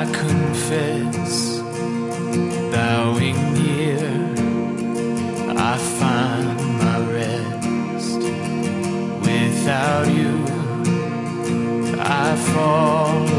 confess, bowing here, I find my rest. Without you, I fall